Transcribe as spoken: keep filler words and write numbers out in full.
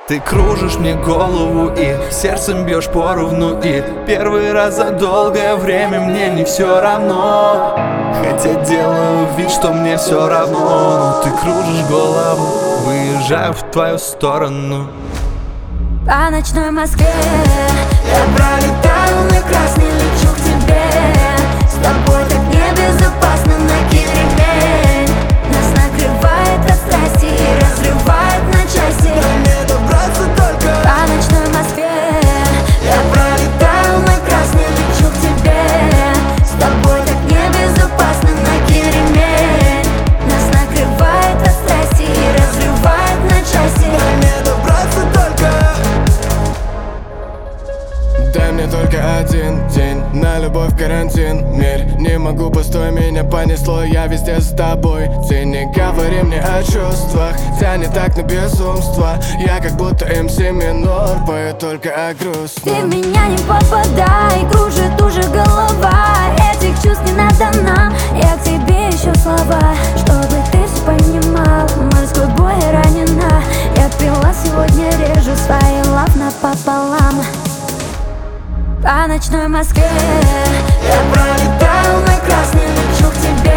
Ты кружишь мне голову и сердцем бьешь поровну. И первый раз за долгое время мне не все равно. Хотя делаю вид, что мне все равно, но ты кружишь голову, выезжаю в твою сторону. По ночной Москве я пролетаю на красный, лечу к тебе. С тобой так небезопасно, накинь ремень. Нас накрывает от страсти и разрывает на части. Дай мне добраться только. По ночной Москве я пролетаю на красный, лечу к тебе. С тобой так небезопасно, накинь ремень. Нас накрывает от страсти и разрывает на части. Дай мне добраться только. Дай мне только один день на любовь карантин. Мир, не могу, постой, меня понесло, я везде с тобой. Ты не говори мне о чувствах, тянет так на безумство. Я как будто эм си минор, пою только о Ты в грустном. меня не попадай, кружит уже голова. Этих чувств не надо нам, я к тебе ищу слова. Чтобы ты все понимал, морской бой ранена. Я пила сегодня, режу свои лав напополам. По ночной Москве я пролетаю на красный, лечу к тебе.